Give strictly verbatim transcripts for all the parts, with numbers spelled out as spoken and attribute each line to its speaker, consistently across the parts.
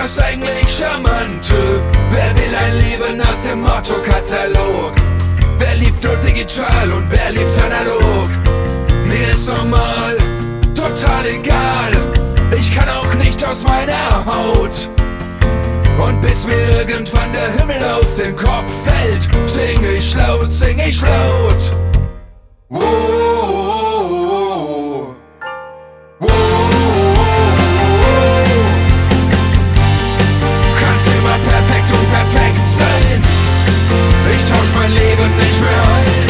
Speaker 1: das eigentlich Charmante? Wer will ein Leben aus dem Motto-Katalog? Wer liebt nur digital und wer liebt analog? Mir ist normal, total egal. Ich kann auch nicht aus meiner Haut. Und bis mir irgendwann der Himmel auf den Kopf fällt, sing ich laut, sing ich laut. Wow. Kann's immer perfekt und perfekt sein. Ich tausch mein Leben nicht mehr ein.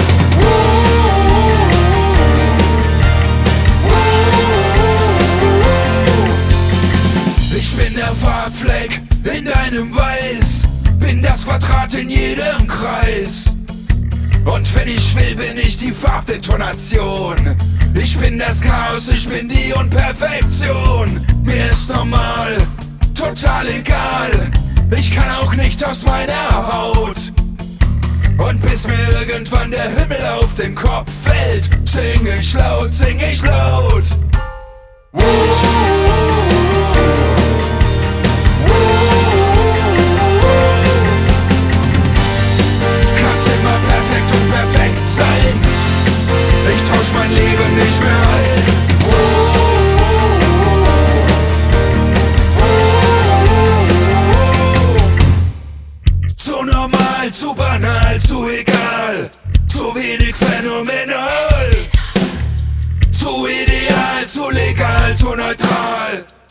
Speaker 1: Ich bin der Farbfleck in deinem Weiß, bin das Quadrat in jedem Kreis. Und wenn ich will, bin ich die Farbdetonation. Ich bin das Chaos, ich bin die Unperfektion. Mir ist normal, total egal. Ich kann auch nicht aus meiner Haut. Und bis mir irgendwann der Himmel auf den Kopf fällt, sing ich laut, sing ich laut. Kann's immer perfekt und perfekt sein. Ich tausch mein Leben nicht mehr ein. Zu normal, zu banal, zu egal, zu wenig phänomenal, zu ideal, zu legal, zu neutral.